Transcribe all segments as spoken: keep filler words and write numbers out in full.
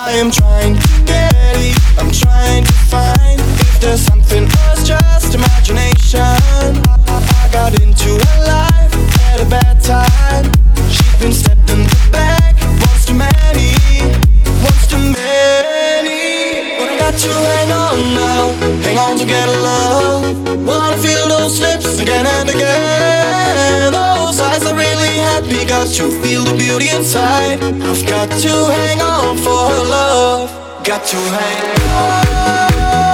I am trying to get it, I'm trying to find if there's something else, just imagination. I got into her life at a bad time. She'd been stepped in the back, once too many, once too many. But I got to hang on now, hang on to get love. Wanna feel those lips again and again. Those eyes are really happy, got to feel the beauty inside. I've got to hang on for her love, got to hang on.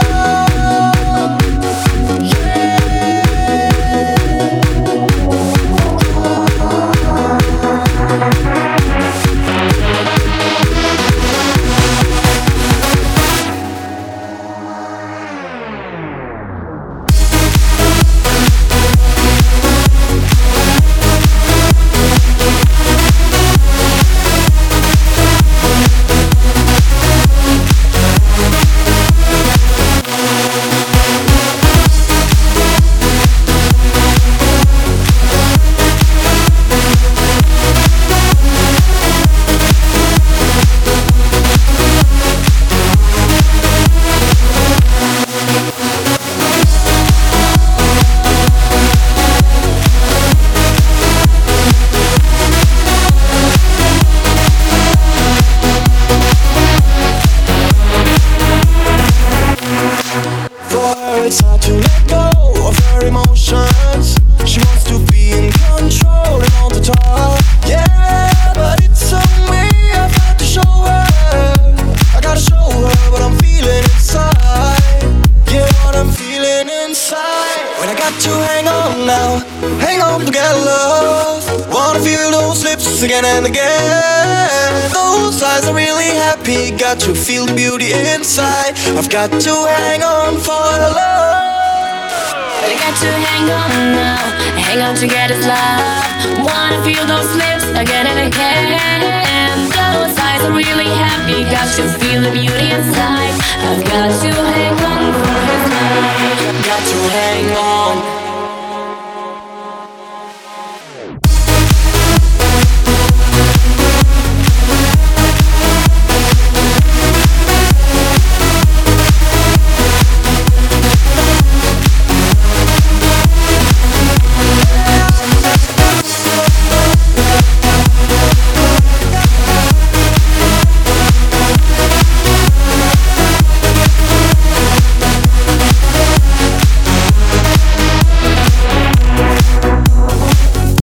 It's hard to let go of her emotions. She wants to be in control and on the top. Yeah, but it's on me, I've got to show her. I gotta show her what I'm feeling inside. Yeah, what I'm feeling inside. When I got to hang on now, hang on to get love. Wanna feel those lips again and again. Those eyes are really happy, got to feel the beauty inside. I've got to hang on for love. I got to hang on now, hang on to get his love. Wanna feel those lips again and again. Those eyes are really happy, got to feel the beauty inside. I've got to hang on for his love, got to hang on.